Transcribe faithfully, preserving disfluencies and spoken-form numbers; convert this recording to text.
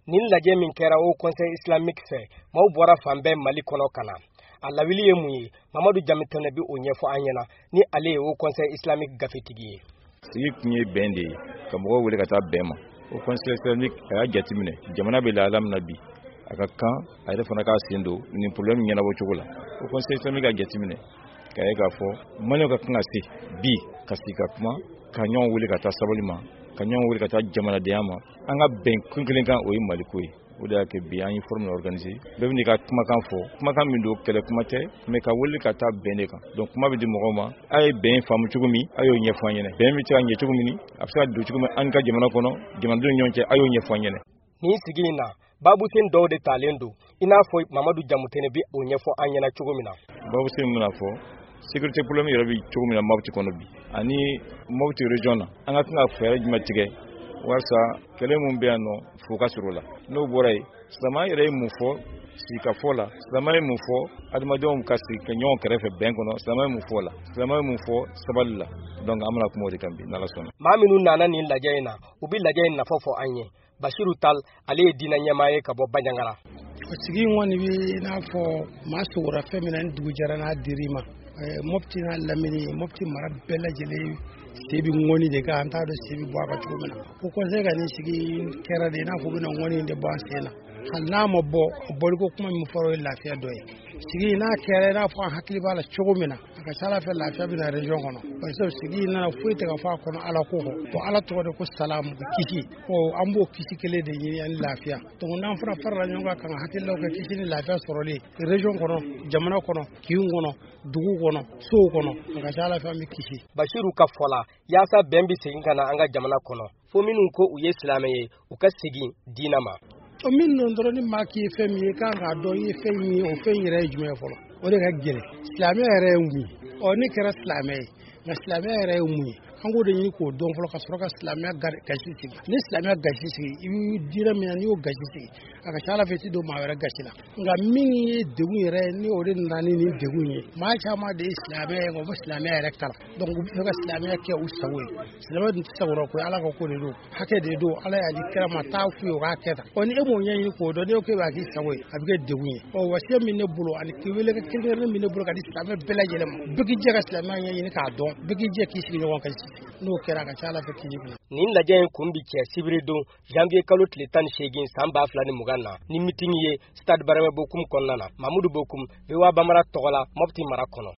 nin lajɛ min kɛra o conseil islamique fɛ maaw bɔra fan bɛɛ Mali kɔnɔ kana a lawili ye mun ye Mamadu Jamitɛnɛ bi o ɲɛfɔ an ɲɛna ni ale ye o conseil islamique gafetigi ye. Sigi kun ye bɛn de ye ka mɔgɔw wele ka taa bɛn ma o conseil islamique a y'a jateminɛ jamana bɛ lahala min na bi a ka kan a yɛrɛ fana k'a sen don nin problème ɲɛnabɔ cogo la o conseil islamique a jateminɛ k'a ye k'a fɔ Maliɲɛnw ka kan ka se bi ka sigi ka kuma ka ɲɔgɔn wele ka taa sabali ma ka ɲɔgɔn wele ka taa jamanadenya ma an ka bɛn kun kelen kan o ye Mali ko ye o de y'a kɛ bi an ye forum organisé bɛɛ bɛ n'i ka kumakan fɔ kumakan min don kɛlɛ kuma tɛ mais ka wele ka taa bɛn de kan donc kuma bɛ di mɔgɔw ma a ye bɛn faamu cogo min a y'o ɲɛfɔ an ɲɛna bɛn bɛ se ka ɲɛ cogo min a bɛ se ka don cogo min an ka jamana kɔnɔ jamanadenw ɲɔgɔn cɛ a y'o ɲɛfɔ an ɲɛna. Nin sigi in na Babusen dɔw de talen don i n'a fɔ Mamadu Jamitɛnɛ bi o ɲɛfɔ an ɲɛna cogo min na. Babusen min na fɔ sécurité problème yɛrɛ bi cogo min na Mopti kɔnɔ bi ani Mopti région na an ka kan ka fɛɛrɛ jumɛn tigɛ walasa kɛlɛ mun bɛ yan nɔ fo ka sɔrɔ la n'o bɔra yen silamɛya yɛrɛ ye mun fɔ sigikafɔ la silamɛya ye mun fɔ adamadenw ka sigi ka ɲɔgɔn kɛrɛfɛ bɛn kɔnɔ silamɛya ye mun fɔ la silamɛya ye mun fɔ sabali la donc an bɛna kuma o de kan bi n'Ala sɔnna. Maa minnu nana nin lajɛ in na u bi lajɛ in nafa fɔ an ye Bashiru Tal ale ye diinɛ ɲɛmaa ye ka bɔ Banjagara. Sigi in kɔni bi n'a fɔ maa sogora fɛn min na ni dugu jɛra n'a dir'i ma Mopti n'a lamini Mopti mara bɛɛ lajɛlen se bi ŋɔni de kan an t'a dɔn se bi bɔ a ka cogo min na o conseil ka nin sigi kɛra de n'a fɔ bɛna ŋɔni de bɔ an sen na hali n'a ma bɔ a bɔliko kuma min fɔra o ye lafiya dɔ ye sigi n'a kɛra n'a fɔ an hakili b'a la cogo min na a ka ca Ala fɛ lafiya bɛ na région kɔnɔ parce que sigi nana foyi tɛ ka fɔ a kɔnɔ Ala ko kɔ bon Ala tɔgɔ de ko salamu kisi ɔ an b'o kisi kelen de ɲini ani lafiya donc n'an fana farala ɲɔgɔn kan kan hakililaw kɛ kisi ni lafiya sɔrɔli région kɔnɔ jamana kɔnɔ kin kɔnɔ dugu kɔnɔ sow kɔnɔ a ka ca Ala fɛ an bɛ kisi. Bashiru ka fɔ la yaasa bɛn bi segin ka na an ka jamana kɔnɔ fo minnu ko u ye silamɛ ye u ka segin diinɛ ma. O min don dɔrɔn ni maa k'i ye fɛn min ye kan k'a dɔn i ye fɛn min ye o fɛn yɛrɛ ye jumɛn fɔlɔ o de ka gɛlɛn silamɛ yɛrɛ ye mun ye ɔ ne kɛra silamɛ ye nka silamɛ yɛrɛ ye mun ye an k'o de ɲini k'o dɔn fɔlɔ ka sɔrɔ ka silamɛya gasi sigi ni silamɛya gasi sigi i bɛ diinɛ min na n'i y'o gasi sigi a ka ca Ala fɛ i tɛ don maa wɛrɛ gasi la nka min ye degun yɛrɛ ni o de nana ni nin degun ye maa caman de ye silamɛ ye o bɛ silamɛya yɛrɛ kalan donc u bɛ fɛ ka silamɛya kɛ u sago ye silamɛ dun tɛ sago ko ye Ala ka ko de don hakɛ de don Ala y'a di kira ma taa f'u ye o k'a kɛ tan ɔ ni e m'o ɲɛɲini k'o dɔn n'e ko k'e b'a k'i sago ye a bɛ kɛ degun ye ɔ wasiya min ne bolo ani k'i wele ka kelen min ne bolo ka di silamɛ bɛɛ lajɛlen ma bɛɛ k'i jɛ ka silamɛya ɲɛɲini k'a dɔn bɛɛ k'i jɛ k'i sigi ɲɔgɔn kan n'o kɛra a ka ca Ala fɛ k'i jigin. Nin lajɛ in kun bi cɛ sibiri don janvier kalo tile tan ni seegin san ba fila ni mugan na ni meeting ye stade Barɛmɛ Bokum kɔnɔna na Mamudu Bokum V O A Banbara tɔgɔ la Mopti mara kɔnɔ.